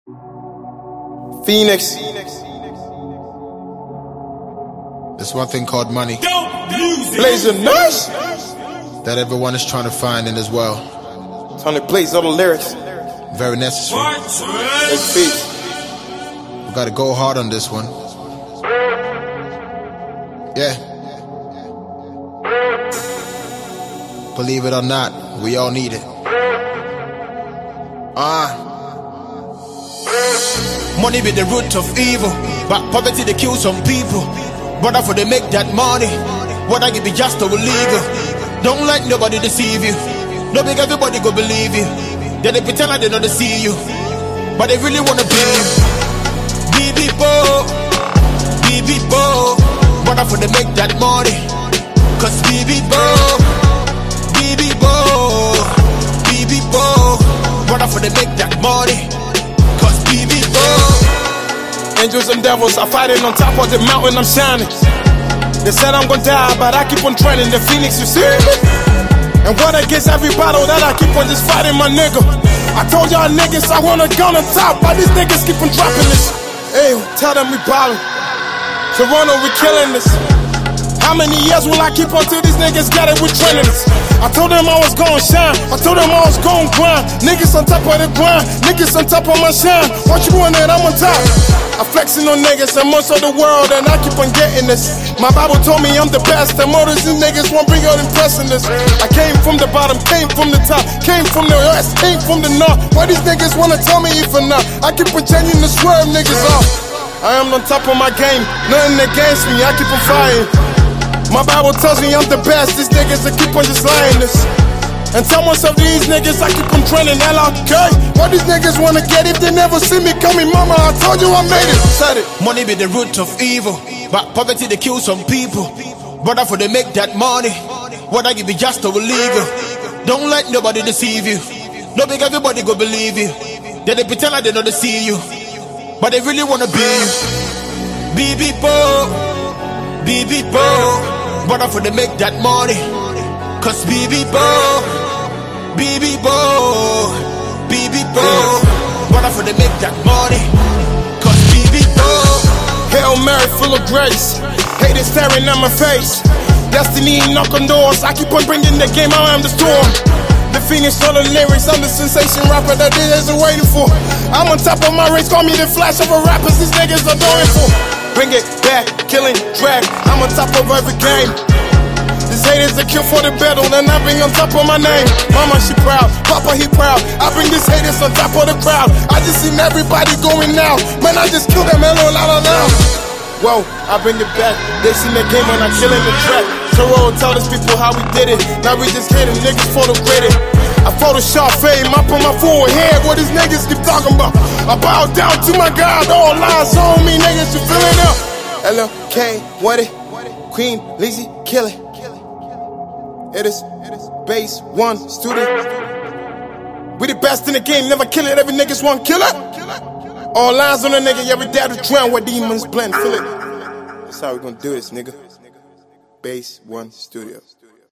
Phoenix. There's one thing called money Blazer Nurse. that everyone is trying to find in this world. Tony plays all the lyrics. Very necessary. Let's peace. We gotta go hard on this one. Yeah. Believe it or not, we all need it. Money be the root of evil, but poverty they kill some people. Brother, for they make that money, what I give be just or illegal. Don't let nobody deceive you. No big everybody go believe you. Then they pretend like they don't see you, but they really wanna be you. BB Bo, brother, for they make that money. Cause BB Bo, brother, for they make that money. Cause BB Bo. Angels and devils are fighting on top of the mountain, I'm shining. They said I'm gonna die, but I keep on training. The Phoenix, you see me? And what against every battle that I keep on just fighting, my nigga. I told y'all niggas I wanna go on top, but these niggas keep on dropping this. Hey, tell them we ballin'. Toronto, we killing this. How many years will I keep on till these niggas got it with training us? I told them I was gon' shine, I told them I was gon' grind. Niggas on top of the grind, niggas on top of my shine. What you doing that I'm on top? I'm flexing on niggas and most of the world, and I keep on getting this. My Bible told me I'm the best, and more these niggas won't bring out impressiveness. I came from the bottom, came from the top, came from the west, came from the north. Why these niggas wanna tell me if I'm not? I keep on changing the swerve niggas off. I am on top of my game, nothing against me, I keep on fighting. My Bible tells me I'm the best, these niggas that keep on just lying this. And tell most of these niggas I keep on training LRK. What these niggas wanna get if they never see me coming? Mama, I told you I made it, said it. Money be the root of evil, but poverty they kill some people. Brother, for they make that money, what I give be just or illegal. Don't let nobody deceive you. No big everybody go believe you. Then they pretend like they don't see you, but they really wanna be you. BB Bo, brother, for they make that money. Cause BB Bo, brother, for they make that money. Cause BB Bo. Hail Mary full of grace, haters staring at my face. Destiny knock on doors, I keep on bringing the game, I am the storm. The Phoenix all the lyrics, I'm the sensation rapper that niggas are waiting for. I'm on top of my race, call me the flash of a rapper, these niggas are going for. Bring it back, killing, drag, I'm on top of every game. These haters are kill for the battle, and I bring on top of my name. Mama, she proud, Papa, he proud. I bring these haters on top of the crowd. I just seen everybody going now. Man, I just killed them, hello, loud. Whoa, I bring it back. They seen the game when I kill in the track. So tell these people how we did it. Now we just hitting niggas for the credit. I Photoshop fame, I put my forehead. What these niggas keep talking about? I bow down to my God, all lies on me, niggas, you feel it up? LLK, what it? Queen, Lizzie, kill it. It is Base One Studio. We the best in the game, never kill it. Every niggas want kill it. All lines on the nigga, every dad to drown where demons blend. Feel it. That's how we gonna do this, nigga. Base One Studio.